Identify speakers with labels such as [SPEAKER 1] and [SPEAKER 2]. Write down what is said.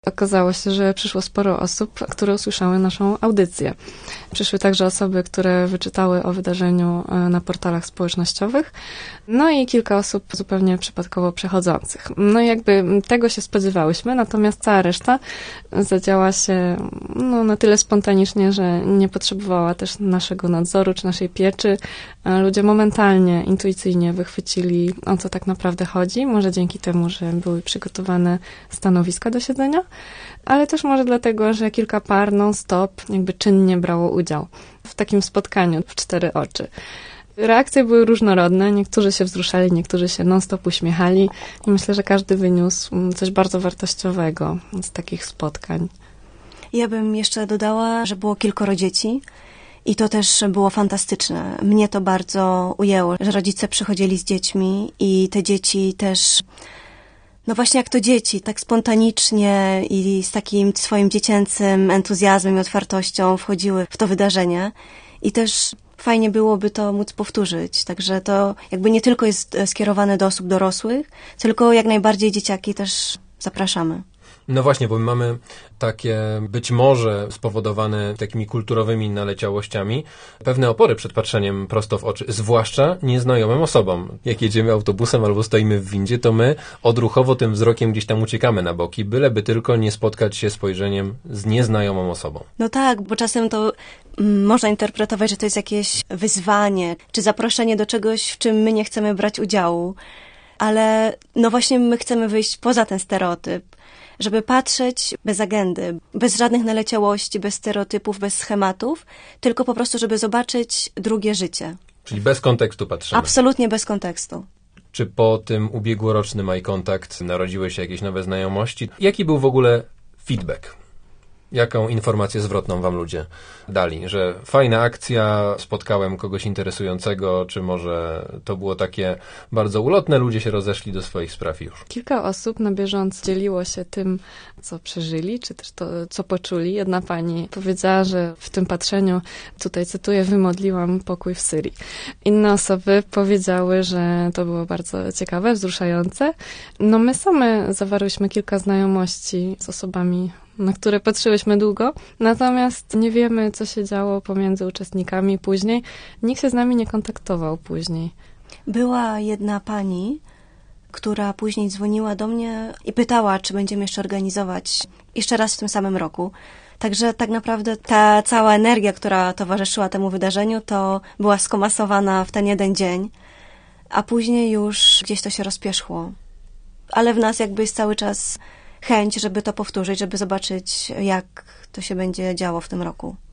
[SPEAKER 1] Okazało się, że przyszło sporo osób, które usłyszały naszą audycję. Przyszły także osoby, które wyczytały o wydarzeniu na portalach społecznościowych, no i kilka osób zupełnie przypadkowo przechodzących. No i jakby tego się spodziewałyśmy, natomiast cała reszta zadziała się na tyle spontanicznie, że nie potrzebowała też naszego nadzoru czy naszej pieczy. Ludzie momentalnie, intuicyjnie wychwycili, o co tak naprawdę chodzi. Może dzięki temu, że były przygotowane stanowiska do siedzenia, ale też może dlatego, że kilka par non-stop jakby czynnie brało udział w takim spotkaniu w 4 oczy. Reakcje były różnorodne, niektórzy się wzruszali, niektórzy się non-stop uśmiechali i myślę, że każdy wyniósł coś bardzo wartościowego z takich spotkań.
[SPEAKER 2] Ja bym jeszcze dodała, że było kilkoro dzieci i to też było fantastyczne. Mnie to bardzo ujęło, że rodzice przychodzili z dziećmi i te dzieci też, no właśnie jak to dzieci, tak spontanicznie i z takim swoim dziecięcym entuzjazmem i otwartością wchodziły w to wydarzenie i też fajnie byłoby to móc powtórzyć. Także to jakby nie tylko jest skierowane do osób dorosłych, tylko jak najbardziej dzieciaki też zapraszamy.
[SPEAKER 3] No właśnie, bo my mamy takie, być może spowodowane takimi kulturowymi naleciałościami, pewne opory przed patrzeniem prosto w oczy, zwłaszcza nieznajomym osobom. Jak jedziemy autobusem albo stoimy w windzie, to my odruchowo tym wzrokiem gdzieś tam uciekamy na boki, byleby tylko nie spotkać się spojrzeniem z nieznajomą osobą.
[SPEAKER 2] No tak, bo czasem to można interpretować, że to jest jakieś wyzwanie, czy zaproszenie do czegoś, w czym my nie chcemy brać udziału. Ale no właśnie my chcemy wyjść poza ten stereotyp, żeby patrzeć bez agendy, bez żadnych naleciałości, bez stereotypów, bez schematów, tylko po prostu, żeby zobaczyć drugie życie.
[SPEAKER 3] Czyli bez kontekstu patrzymy.
[SPEAKER 2] Absolutnie bez kontekstu.
[SPEAKER 3] Czy po tym ubiegłorocznym Eye Contact narodziły się jakieś nowe znajomości? Jaki był w ogóle feedback? Jaką informację zwrotną wam ludzie dali? Że fajna akcja, spotkałem kogoś interesującego, czy może to było takie bardzo ulotne, ludzie się rozeszli do swoich spraw już?
[SPEAKER 1] Kilka osób na bieżąco dzieliło się tym, co przeżyli, czy też to, co poczuli. Jedna pani powiedziała, że w tym patrzeniu, tutaj cytuję, wymodliłam pokój w Syrii. Inne osoby powiedziały, że to było bardzo ciekawe, wzruszające. No my same zawarłyśmy kilka znajomości z osobami, na które patrzyłyśmy długo, natomiast nie wiemy, co się działo pomiędzy uczestnikami później. Nikt się z nami nie kontaktował później.
[SPEAKER 2] Była jedna pani, która później dzwoniła do mnie i pytała, czy będziemy jeszcze organizować jeszcze raz w tym samym roku. Także tak naprawdę ta cała energia, która towarzyszyła temu wydarzeniu, to była skomasowana w ten jeden dzień, a później już gdzieś to się rozpierzchło. Ale w nas jakby jest cały czas chęć, żeby to powtórzyć, żeby zobaczyć, jak to się będzie działo w tym roku.